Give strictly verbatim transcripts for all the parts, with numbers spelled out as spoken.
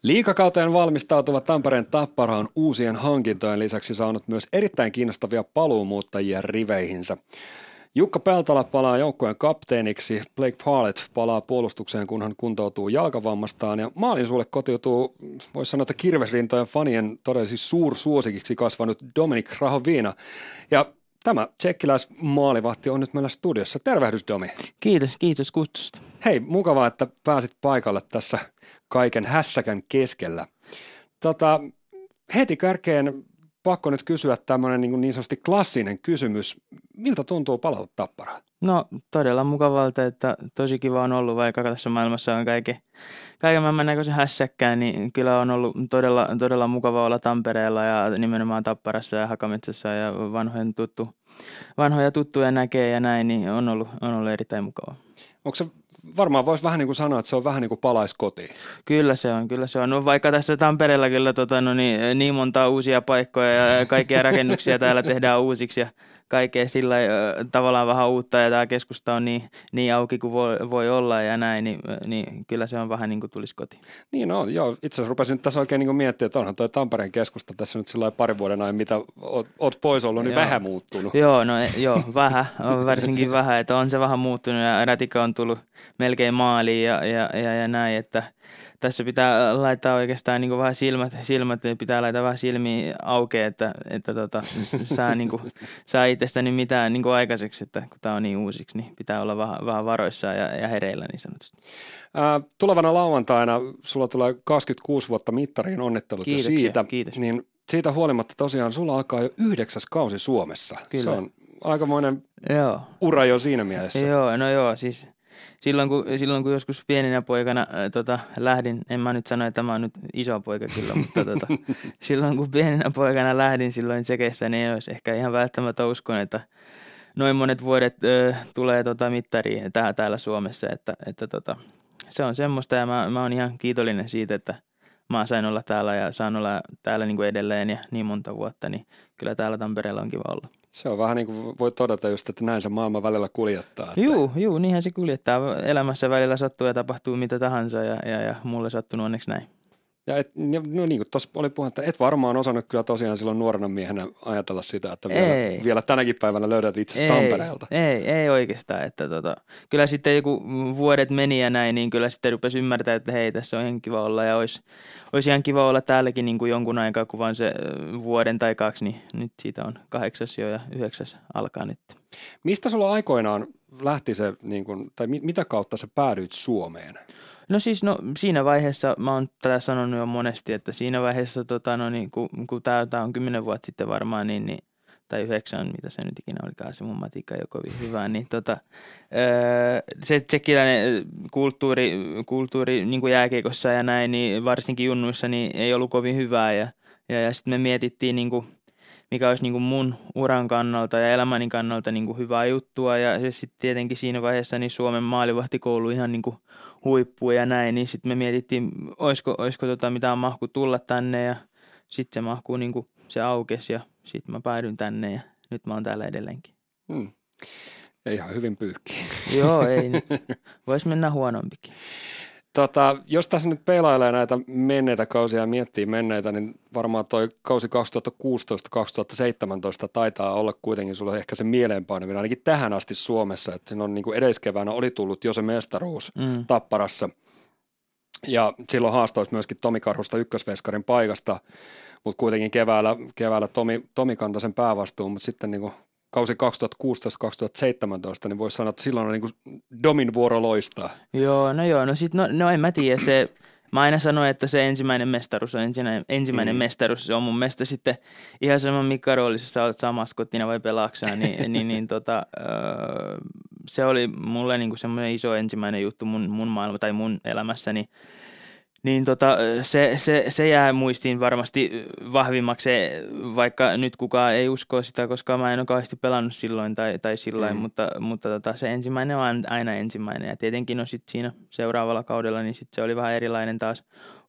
Liigakauteen valmistautuva Tampereen Tappara on uusien hankintojen lisäksi saanut myös erittäin kiinnostavia paluumuuttajia riveihinsä. Jukka Peltola palaa joukkueen kapteeniksi, Blake Parlett palaa puolustukseen, kun hän kuntoutuu jalkavammastaan ja maalin sulle kotiutuu, voisi sanoa, että kirvesrintojen fanien todellisesti suursuosikiksi kasvanut Dominik Hrahovina. Ja tämä tsekkiläismaalivahti on nyt meillä studiossa. Tervehdys, Domi. Kiitos, kiitos kutsusta. Hei, mukavaa, että pääsit paikalle tässä kaiken hässäkän keskellä. Tota, heti kärkeen pakko nyt kysyä tämmöinen niin, niin sanotusti klassinen kysymys. Miltä tuntuu palata Tapparaan? No todella mukavalta, että tosi kiva on ollut, vaikka tässä maailmassa on kaiken, kaiken maailman näköisen hässäkkään, niin kyllä on ollut todella, todella mukava olla Tampereella ja nimenomaan Tapparassa ja Hakametsässä ja vanhojen tuttu, vanhoja tuttuja näkee ja näin, niin on ollut, on ollut erittäin mukavaa. Onko se varmaan voisi vähän niin kuin sanoa, että se on vähän niin kuin palaisi kotiin? Kyllä se on, kyllä se on. No, vaikka tässä Tampereella kyllä tota, no niin, niin monta uusia paikkoja ja kaikkia rakennuksia täällä tehdään uusiksi ja kaikkea sillä tavallaan vähän uutta ja tämä keskusta on niin, niin auki kuin voi, voi olla ja näin, niin, niin kyllä se on vähän niin kuin tulisi kotiin. Niin on, joo. Itse asiassa rupesin tässä oikein niin kuin miettimään, että onhan tuo Tampereen keskusta tässä nyt sillä pari vuoden ajan, mitä oot, oot pois ollut, niin joo. Vähän muuttunut. Joo, no joo, vähän, varsinkin vähän, että on se vähän muuttunut ja Rätikka on tullut melkein maaliin ja, ja, ja, ja näin, että tässä pitää laittaa oikeastaan niin kuin vähän silmät, silmät, pitää laittaa vähän silmiä aukeaa, että, että tota, saa, niin kuin, saa itsestäni mitään niin kuin aikaiseksi, että kun tämä on niin uusiksi, niin pitää olla vähän, vähän varoissaan ja, ja hereillä niin sanotusti. Ää, tulevana lauantaina sulla tulee kaksikymmentäkuusi vuotta mittariin, onnittelut Kiitoksia, jo siitä. Kiitos. Niin siitä huolimatta tosiaan sulla alkaa jo yhdeksäs kausi Suomessa. Kyllä. Se on aikamoinen joo. ura jo siinä mielessä. Joo, no joo, siis silloin kun, silloin kun joskus pienenä poikana äh, tota, lähdin, en mä nyt sano, että mä oon nyt iso poika kyllä, mutta tota, silloin kun pienenä poikana lähdin silloin tsekeissä, niin ei olisi ehkä ihan välttämättä uskon, että noin monet vuodet äh, tulee tota, mittariin tähän täällä Suomessa, että, että tota, se on semmoista ja mä, mä oon ihan kiitollinen siitä, että mä sain olla täällä ja saan olla täällä niin kuin edelleen ja niin monta vuotta, niin kyllä täällä Tampereella on kiva olla. Se on vähän niin kuin voi todeta just, että näin se maailman välillä kuljettaa. Että... Juu, juu, niinhän se kuljettaa. Elämässä välillä sattuu ja tapahtuu mitä tahansa ja, ja, ja mulle sattunut onneksi näin. Ja et, no niin kuin tuossa oli puhetta, et varmaan osannut kyllä tosiaan silloin nuorena miehenä ajatella sitä, että vielä, vielä tänäkin päivänä löydät itse Tampereelta. Ei, ei oikeastaan. Että tota, kyllä sitten joku vuodet meni ja näin, niin kyllä sitten rupesi ymmärtää, että hei, tässä on ihan kiva olla ja olisi, olisi ihan kiva olla täälläkin niin kuin jonkun aikaa, kun vaan se vuoden tai kaksi, niin nyt siitä on kahdeksas jo ja yhdeksäs alkaa nyt. Mistä sulla aikoinaan lähti se, niin kuin, tai mitä kautta sä päädyit Suomeen? No siis no, siinä vaiheessa, mä oon tätä sanonut jo monesti, että siinä vaiheessa, tota, no, niin, kun, kun tämä on kymmenen vuotta sitten varmaan, niin, niin, tai yhdeksän, mitä se nyt ikinä olikaan, se mun matikka ei ole kovin hyvä, niin tota, öö, se tsekkiläinen kulttuuri, kulttuuri niin kuin jääkiekossa ja näin, niin varsinkin junnuissa, niin ei ollut kovin hyvää ja, ja, ja sitten me mietittiin niin kuin, mikä olisi niin kuin mun uran kannalta ja elämäni kannalta niin kuin hyvää juttua. Ja sitten tietenkin siinä vaiheessa niin Suomen maalivahtikoulu ihan niin kuin huippu ja näin. Niin sitten me mietittiin, olisiko, olisiko tota mitään mahku tulla tänne ja sitten se mahkuu niin kuin se aukesi ja sitten mä päädyin tänne ja nyt mä oon täällä edelleenkin. Hmm. Ja ihan hyvin pyyhkiä. Joo, ei nyt. Voisi mennä huonompikin. Tota, jos tässä nyt peilailee näitä menneitä kausia ja miettii menneitä, niin varmaan toi kausi kaksituhattakuusitoista kaksituhattaseitsemäntoista taitaa olla kuitenkin sulle ehkä se mieleenpainuvin ainakin tähän asti Suomessa, että siinä on niin kuin edelliskeväänä oli tullut jo se mestaruus mm. Tapparassa ja silloin haastoisi myöskin Tomi Karhusta ykkösveskarin paikasta, mutta kuitenkin keväällä, keväällä Tomi, Tomi kantoi sen päävastuun, mutta sitten niin kuin kausi kaksituhattakuusitoista kaksituhattaseitsemäntoista, niin voisi sanoa, että silloin on niin kuin Domin vuoro loistaa. Joo, no joo, no sit, no, no en mä tiedä, se, mä aina sanoin, että se ensimmäinen mestaruus on ensimmäinen, ensimmäinen mm. mestaruus, se on mun mielestä sitten ihan sama mikä roolissa sä olet samaskottina vai pelaaksena, niin, niin, niin tota, öö, se oli mulle niinku semmoinen iso ensimmäinen juttu mun, mun maailma tai mun elämässäni. Niin tota, se, se, se jää muistiin varmasti vahvimmaksi, vaikka nyt kukaan ei usko sitä, koska mä en ole kauheasti pelannut silloin tai, tai sillain, mm. mutta, mutta tota, se ensimmäinen on aina ensimmäinen. Ja tietenkin no sit siinä seuraavalla kaudella, niin sit se oli vähän erilainen taas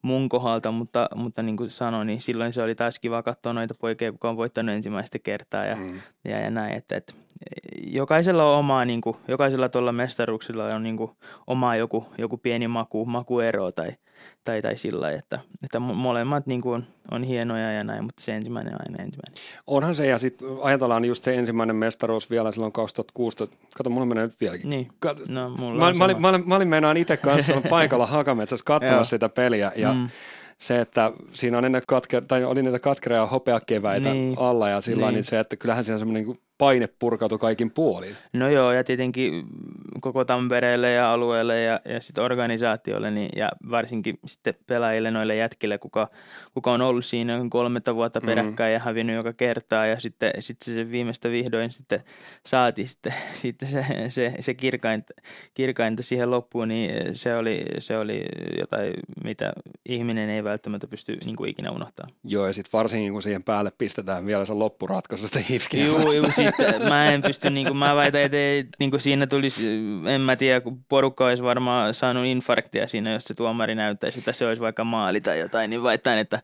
mun kohdalta, mutta, mutta niin kuin sanoin, niin silloin se oli taas kiva katsoa noita poikia, kuka on voittanut ensimmäistä kertaa ja, mm. ja, ja näin, että, että jokaisella on omaa, niin kuin, jokaisella tuolla mestaruuksilla on niin kuin omaa joku, joku pieni maku, makuero tai, tai, tai sillä että, että molemmat niin kuin on, on hienoja ja näin, mutta se ensimmäinen on aina ensimmäinen. Onhan se, ja sitten ajatellaan just se ensimmäinen mestaruus vielä silloin kaksituhattakuusitoista. Kato, mulla menee nyt vieläkin. Niin. No, mulla mä, mä, olin, mä, olin, mä olin meinaan itse kanssa paikalla Hakametsässä katsomassa sitä peliä, ja mm. se, että siinä on ennen katke, tai oli niitä katkeria ja hopeakeväitä niin. alla, ja sillä niin. niin se, että kyllähän siinä semmoinen niin paine purkautui kaikin puolin. No joo, ja tietenkin koko Tampereelle ja alueelle ja, ja sitten organisaatiolle, niin, ja varsinkin sitten pelaajille noille jätkille, kuka, kuka on ollut siinä kolmetta vuotta peräkkäin mm. ja hävinnyt joka kertaa, ja sitten, sitten se viimeistä vihdoin sitten saatiin sitten, sitten se, se, se kirkainta, kirkainta siihen loppuun, niin se oli, se oli jotain, mitä ihminen ei välttämättä pysty niin kuin ikinä unohtamaan. Joo, ja sitten varsinkin kun siihen päälle pistetään vielä se loppuratkaisu sitä H I F K:ää. Joo, joo, sitten mä en pysty, niin kuin mä väitän, että ei, niin kuin siinä tulisi, en mä tiedä, kun porukka olisi varmaan saanut infarktia siinä, jos se tuomari näyttäisi, että se olisi vaikka maali tai jotain, niin väitän, että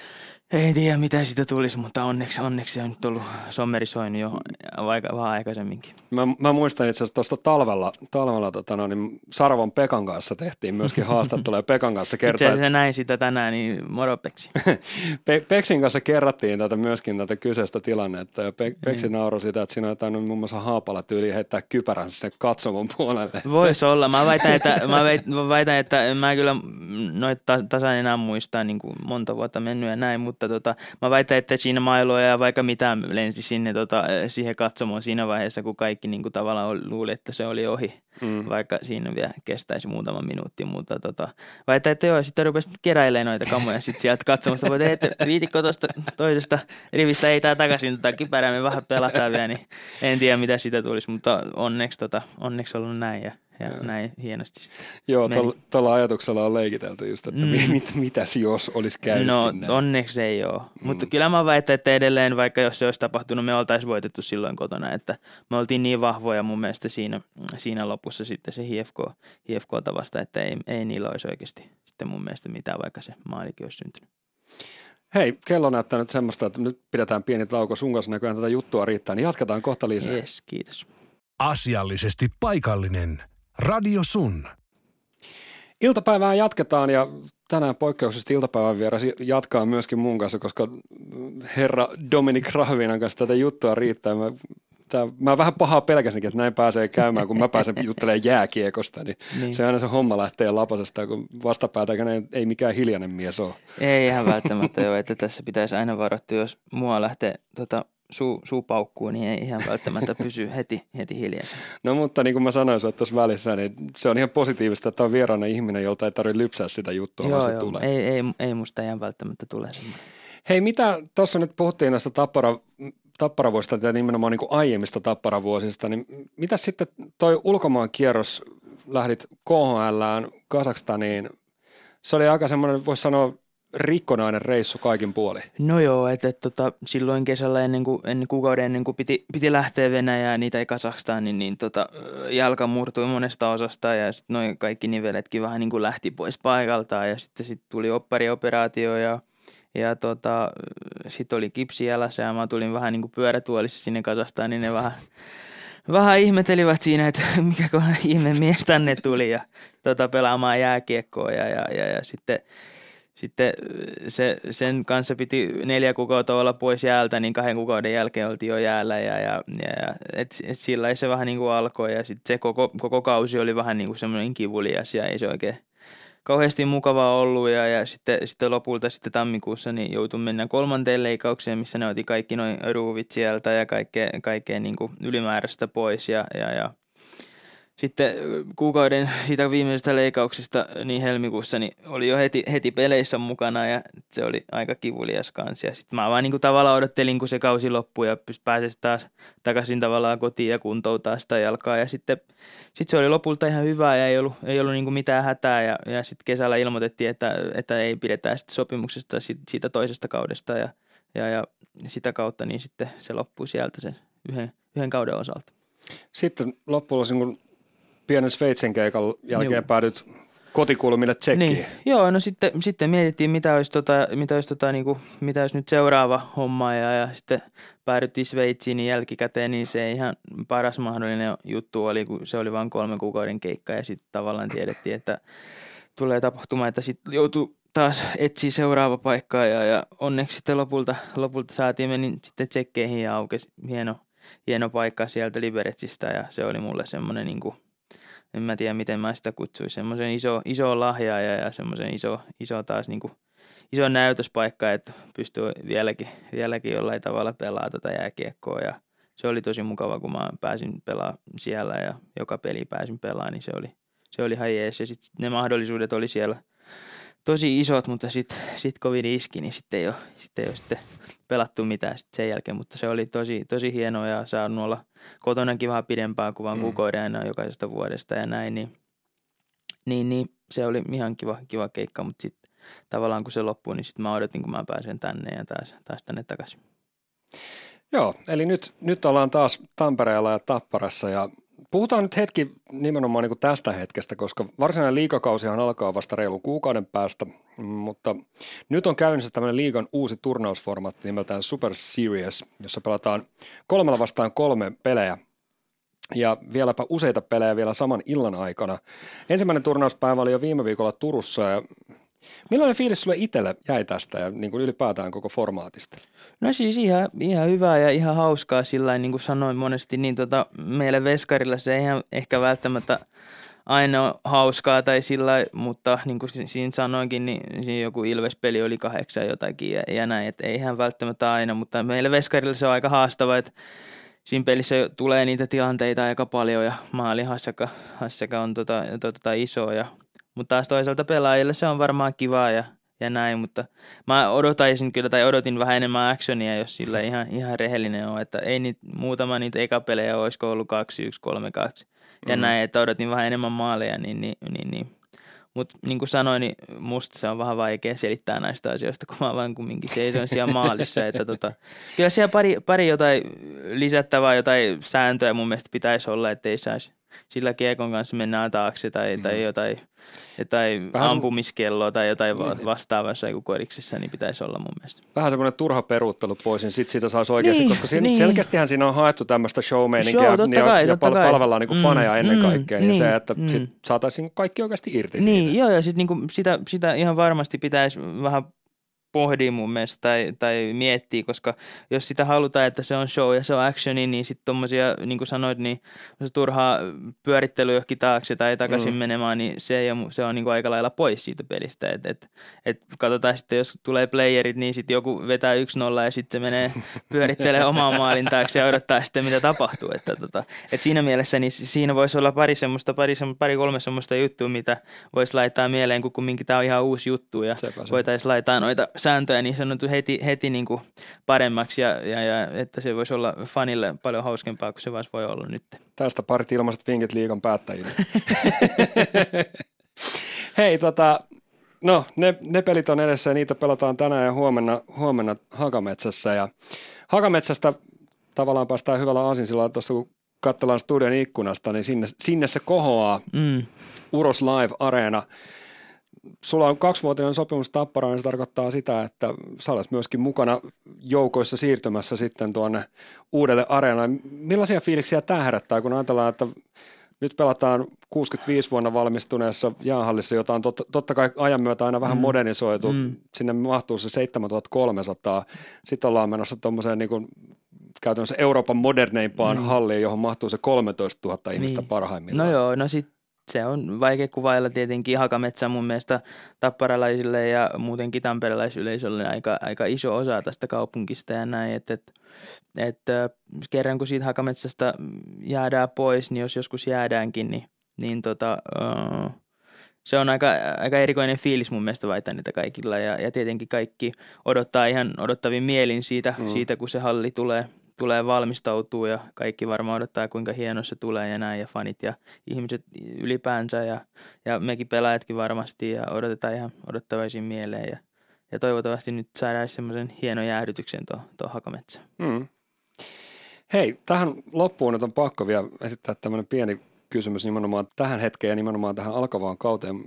ei tiedä mitä siitä tulisi, mutta onneksi, onneksi on nyt ollut sommerisoinut jo vaikka vähän aikaisemminkin. Mä, mä muistan itse asiassa tuosta talvella, talvella tota no, niin Sarvon Pekan kanssa tehtiin myöskin haastattelua Pekan kanssa kertaa. Itse asiassa näin sitä tänään, niin moro Peksi. Pe- Peksin kanssa kerrattiin tätä myöskin tätä kyseistä tilannetta ja Pe- Peksi nauroi sitä, että siinä on jotain muun muassa Haapala tyyliin heittää kypäränsä sinne katsomon puolelle. Voisi olla. Mä väitän, että mä, väit, mä väitän, että mä kyllä noita tasan enää muistaa niin kuin monta vuotta mennyt ja näin, mutta tota, mä väitän, että siinä mailoja ja vaikka mitään lensi sinne tota, siihen katsomoon siinä vaiheessa, kun kaikki niin kuin tavallaan luuli, että se oli ohi, mm. vaikka siinä vielä kestäisi muutama minuutti. Mutta tota, väitän, että joo, sitten rupesi keräilemään noita kamoja sitten sieltä katsomosta, mutta että viitikko tuosta toisesta rivistä ei tää takaisin tota kypärää, me vähän pelataan vielä, niin en tiedä mitä siitä tulisi, mutta onneksi, tota, onneksi ollut näin ja Ja ja näin hienosti sitten. Joo, tuolla ajatuksella on leikitelty just, että mm. mit, mitäs jos olisi käynyt. No näin. Onneksi ei ole, mm. mutta kyllä mä väitän, että edelleen vaikka jos se olisi tapahtunut, me oltaisiin voitettu silloin kotona, että me oltiin niin vahvoja mun mielestä siinä, siinä lopussa sitten se H F K, H F K:ta vasta, että ei, ei niillä olisi oikeasti sitten mun mielestä mitään, vaikka se maalikin olisi syntynyt. Hei, kello näyttää nyt semmoista, että nyt pidetään pieni tauko. Sun kanssa näköjään tätä juttua riittää, niin jatketaan kohta lisää. Yes, kiitos. Asiallisesti paikallinen. Radio Sun. Iltapäivää jatketaan ja tänään poikkeuksellisesti iltapäivän vieras jatkaa myöskin mun kanssa, koska herra Dominik Rahvinan kanssa tätä juttua riittää. Mä, tää, mä vähän pahaa pelkäsinkin, että näin pääsee käymään, kun mä pääsen juttelemaan jääkiekosta, niin, niin. se aina se homma lähtee lapasesta, kun vastapäätäkään ei, ei mikään hiljainen mies ole. Ei ihan välttämättä joo, että tässä pitäisi aina varoittaa, jos mua lähtee tota, Suu, suu paukkuu, niin ei ihan välttämättä pysy heti, heti hiljaisen. No mutta niin kuin mä sanoin että tuossa välissä, niin se on ihan positiivista, että on vieraana ihminen, jolta ei tarvitse lypsää sitä juttua, joo, vaan se joo. tulee. Ei, ei, ei musta ihan välttämättä tule semmoinen. Hei, mitä tuossa nyt puhuttiin näistä tappara, tapparavuosista ja nimenomaan niin kuin aiemmista tapparavuosista, niin mitä sitten toi ulkomaan kierros, lähdit K H L:ään Kazakstaniin, se oli aika semmoinen, voisi sanoa, rikkonainen reissu kaikin puolin. No joo, että et, tota, silloin kesällä ennen kuin, ennen kuukauden ennen kuin piti, piti lähteä Venäjään, niitä ei Kazakstaan, niin, niin tota, jalka murtui monesta osasta ja sitten noin kaikki niveletkin vähän niin kuin lähti pois paikaltaan ja sitten sit tuli opparioperaatio ja, ja tota, sitten oli kipsi jälässä ja mä tulin vähän niin kuin pyörätuolissa sinne Kazakstaan, niin ne vähän, vähän ihmetelivät siinä, että mikäköhän ihme mies tänne tuli ja tota, pelaamaan jääkiekkoa ja, ja, ja, ja sitten Sitten se, sen kanssa piti neljä kuukautta olla pois jäältä, niin kahden kuukauden jälkeen oltiin jo jäällä. Ja, ja, ja et, et sillä se vähän niin kuin alkoi ja sitten se koko, koko kausi oli vähän niin kuin semmoinen kivulias ja ei se oikein kauheasti mukavaa ollut. Ja, ja sitten, sitten lopulta sitten tammikuussa niin joutui mennä kolmanteen leikkaukseen, missä ne otti kaikki noin ruuvit sieltä ja kaikkea, kaikkea niin kuin ylimääräistä pois ja, ja, ja sitten kuukauden siitä viimeisestä leikkauksesta niin helmikuussa niin oli jo heti, heti peleissä mukana ja se oli aika kivulias kanssa. Ja sitten mä vaan niin kuin tavallaan odottelin, kun se kausi loppui ja pääsisi taas takaisin tavallaan kotiin ja kuntouttaa sitä jalkaa. Ja sitten sit se oli lopulta ihan hyvä ja ei ollut, ei ollut niin kuin mitään hätää. Ja, ja sitten kesällä ilmoitettiin, että, että ei pidetä sitten sopimuksesta siitä toisesta kaudesta ja, ja, ja sitä kautta niin sitten se loppui sieltä sen yhden, yhden kauden osalta. Sitten loppujen lopuksi pienen Sveitsin keikan jälkeen Joo. päädyt kotikulmille Tsekkiin. Niin. Joo, no sitten, sitten mietittiin, mitä olisi, tota, mitä, olisi tota, niin kuin, mitä olisi nyt seuraava homma ja, ja sitten päädyttiin Sveitsiin niin jälkikäteen, niin se ihan paras mahdollinen juttu oli, kun se oli vain kolmen kuukauden keikka ja sitten tavallaan tiedettiin, että tulee tapahtumaan, että sitten joutuu taas etsiä seuraava paikkaa ja, ja onneksi sitten lopulta, lopulta saatiin menin sitten Tsekkeihin ja aukesi hieno, hieno paikka sieltä Liberecistä ja se oli mulle semmoinen niin kuin, en mä tiedä miten mä sitä kutsuisin, semmoisen iso, iso lahja ja, ja semmoisen iso, iso taas niin kuin, iso näytöspaikka, että pystyy vieläkin, vieläkin jollain tavalla pelaamaan tätä jääkiekkoa ja se oli tosi mukava, kun mä pääsin pelaamaan siellä ja joka peli pääsin pelaamaan, niin se oli, se oli ihan jees ja sitten ne mahdollisuudet oli siellä tosi isot, mutta sitten sit covid iski, niin sitten ei ole, sit ei ole sitten pelattu mitään sit sen jälkeen, mutta se oli tosi, tosi hienoa ja saanut olla kotonakin vähän pidempään kuin vaan kuukauden aina jokaisesta vuodesta ja näin, niin, niin, niin se oli ihan kiva, kiva keikka, mutta sitten tavallaan kun se loppui, niin sitten mä odotin, kun mä pääsen tänne ja taas, taas tänne takaisin. Joo, eli nyt, nyt ollaan taas Tampereella ja Tapparassa ja puhutaan nyt hetki nimenomaan niin kuin tästä hetkestä, koska varsinainen liigakausihan alkaa vasta reilun kuukauden päästä, mutta nyt on käynnissä tämmöinen liigan uusi turnausformaatti nimeltään Super Series, jossa pelataan kolmella vastaan kolme pelejä ja vieläpä useita pelejä vielä saman illan aikana. Ensimmäinen turnauspäivä oli jo viime viikolla Turussa ja millainen fiilis sulle itselle jäi tästä ja niin kuin ylipäätään koko formaatista? No siis ihan, ihan hyvää ja ihan hauskaa sillä niin kuin sanoin monesti, niin tota, meille veskarilla se ei ihan ehkä välttämättä aina ole hauskaa tai sillä, mutta niin kuin siinä sanoinkin, niin siinä joku Ilves-peli oli kahdeksan jotakin ja, ja näin, että ei ihan välttämättä aina, mutta meille veskarilla se on aika haastava, että siinä pelissä tulee niitä tilanteita aika paljon ja maalin hassaka, hassaka on tota, tota iso ja mutta taas toisaalta pelaajille se on varmaan kivaa ja, ja näin, mutta mä odotaisin kyllä tai odotin vähän enemmän actionia, jos sillä ihan, ihan rehellinen on, että ei niitä, muutama niitä ekapelejä olisiko ollut kaksi yksi, kolme kaksi ja mm. näin, että odotin vähän enemmän maaleja, niin, niin, niin, niin. Mutta niin kuin sanoin, niin musta se on vähän vaikea selittää näistä asioista, kun mä vaan kumminkin seison siellä maalissa, että tota, kyllä siellä pari, pari jotain lisättävää, jotain sääntöjä mun mielestä pitäisi olla, ettei saisi sillä kiekon kanssa mennään taakse tai, mm. tai jotain, jotain ampumiskelloa tai jotain vastaavassa kuin koriksessa, niin pitäisi olla mun mielestä. Vähän semmoinen turha peruuttelu pois, niin sitten siitä saisi oikeasti, niin, koska siinä, niin. selkeästihän siinä on haettu tämmöistä showmeininkiä Show, niin kai, ja pal- palvellaan niin kuin faneja mm, ennen kaikkea, niin, niin se, että mm. sit saataisiin kaikki oikeasti irti niin, siitä. Joo, ja sitten niin sitä, sitä ihan varmasti pitäisi vähän pohdii mun mielestä tai, tai miettii, koska jos sitä halutaan, että se on show ja se on actioni, niin sitten tommosia, niin kuin sanoit, niin se turhaa pyörittely johonkin taakse tai takaisin mm. menemään, niin se, ei, se on niin kuin aika lailla pois siitä pelistä. Et, et, et katsotaan sitten, jos tulee playerit, niin sitten joku vetää yksi nolla ja sitten se menee pyörittelee oman maalin taakse ja odottaa sitten, mitä tapahtuu. Että tota, et siinä mielessä niin siinä voisi olla pari semmoista, pari, pari kolme semmoista juttua, mitä voisi laittaa mieleen, kun kumminkin tämä on ihan uusi juttu ja voitaisiin laittaa noita sääntöjä niin sanottu heti, heti niin kuin paremmaksi ja, ja, ja että se voisi olla fanille paljon hauskempaa kuin se voisi voi olla nyt. Tästä parit ilmaiset vinkit liigan päättäjille. Hei, tota, no ne, ne pelit on edessä ja niitä pelataan tänään ja huomenna, huomenna Hakametsässä. Ja Hakametsästä tavallaan päästään hyvällä aasinsillaan tuossa, kun katsellaan studion ikkunasta, niin sinne, sinne se kohoaa mm. Uros Live-areena. Sulla on kaksivuotinen sopimus Tapparaan, ja se tarkoittaa sitä, että sä olet myöskin mukana joukoissa siirtymässä sitten tuonne uudelle areenalle. Millaisia fiiliksiä tämä herättää, kun ajatellaan, että nyt pelataan kuusikymmentäviisi vuonna valmistuneessa jäähallissa, jota on totta, totta kai ajan myötä aina vähän mm. modernisoitu. Mm. Sinne mahtuu se seitsemäntuhattakolmesataa. Sitten ollaan menossa tuommoiseen niin kuin käytännössä Euroopan moderneimpaan mm. halliin, johon mahtuu se kolmetoistatuhatta ihmistä niin. parhaimmillaan. No joo, no sitten. Se on vaikea kuvailla tietenkin. Hakametsä mun mielestä tapparalaisille ja muutenkin tamperelaisyleisölle aika, aika iso osa tästä kaupunkista ja näin, että et, et, kerran kun siitä Hakametsästä jäädään pois, niin jos joskus jäädäänkin, niin, niin tota, uh, se on aika, aika erikoinen fiilis mun mielestä vaihtaa niitä kaikilla ja, ja tietenkin kaikki odottaa ihan odottavin mielin siitä, mm. siitä kun se halli tulee. tulee valmistautua ja kaikki varmaan odottaa, kuinka hieno se tulee ja näin, ja fanit ja ihmiset ylipäänsä ja, ja mekin pelaajatkin varmasti ja odotetaan ihan odottavaisin mieleen ja, ja toivottavasti nyt saadaan semmoisen hienon jäähdytyksen tuohon tuo Hakametsään. Mm. Hei, tähän loppuun nyt on pakko vielä esittää tämmöinen pieni kysymys nimenomaan tähän hetkeen ja nimenomaan tähän alkavaan kauteen.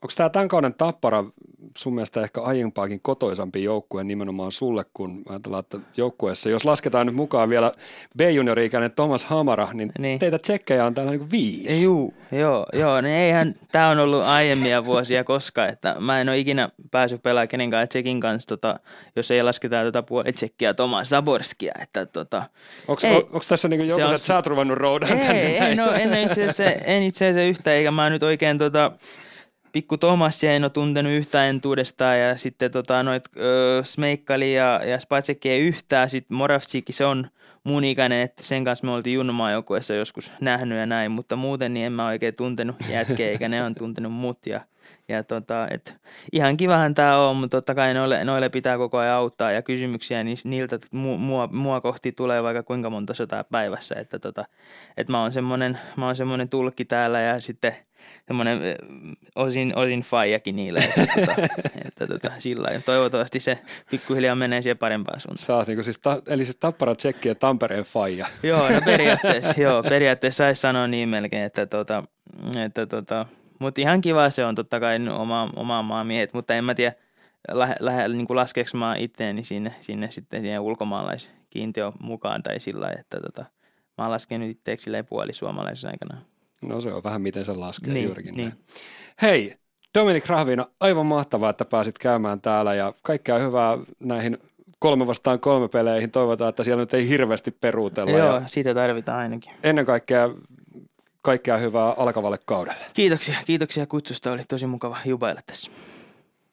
Onko tämä tämän kauden Tappara sun mielestä ehkä aiempaakin kotoisampi joukkue nimenomaan sulle, kun ajatellaan, että joukkueessa, jos lasketaan nyt mukaan vielä B-juniori-ikäinen Thomas Hamara, niin, niin. teitä tsekkejä on täällä niin viisi. Juu, joo, joo, niin eihän tämä on ollut aiemmia vuosia koskaan, että mä en ole ikinä päässyt pelaamaan kenenkään tsekin kanssa, tota, jos ei lasketa tota puolitsekkiä Tomas Zaborskia, että tota. Onko tässä niin joku, että sä oot ruvannut roudaan tänne? Ei, ei no, en itse asiassa, en itse asiassa yhtä, eikä mä nyt oikein tota pikku Tomasia en ole tuntenut yhtään entuudestaan ja sitten tota, noit ö, Smeikkali ja, ja Spacekki ei yhtään. Sitten Moravcikki, se on mun ikäinen, että sen kanssa me oltiin Junnumaa-joukkueessa joskus nähnyt ja näin, mutta muuten niin en mä oikein tuntenut jätkeä eikä ne on tuntenut mut. Ja, ja tota, et, ihan kivahan tää on, mutta totta kai noille, noille pitää koko ajan auttaa ja kysymyksiä niin niiltä mu, mua, mua kohti tulee vaikka kuinka monta sotaa päivässä. Että tota, et mä oon semmonen, mä oon semmonen tulkki täällä ja sitten semmoinen osin, osin faijakin niille, että, tota, että tota, sillä lailla. Toivottavasti se pikkuhiljaa menee siihen parempaan suuntaan. Sä oot niin siis, ta, eli siis Tappara, Tsekki ja Tampereen faija. Joo, no periaatteessa, joo, periaatteessa saisi sanoa niin melkein, että tota, että tota, mutta ihan kiva se on totta kai oma, oma maamiehet, mutta en mä tiedä, lähe, lähe, niin kuin laskeeko mä itteeni sinne, sinne sitten siihen ulkomaalaiskiintiön mukaan tai sillä lailla, että tota, mä oon laskenut itteeksi silleen puoli suomalaisessa aikana. No se on vähän miten se laskee niin, juurikin niin. näin. Hei, Dominik Rahvina, aivan mahtavaa, että pääsit käymään täällä ja kaikkea hyvää näihin kolme vastaan kolme peleihin. Toivotaan, että siellä nyt ei hirveästi peruutella. Joo, ja siitä tarvitaan ainakin. ennen kaikkea kaikkea hyvää alkavalle kaudelle. Kiitoksia, kiitoksia kutsusta. Oli tosi mukava jubailla tässä.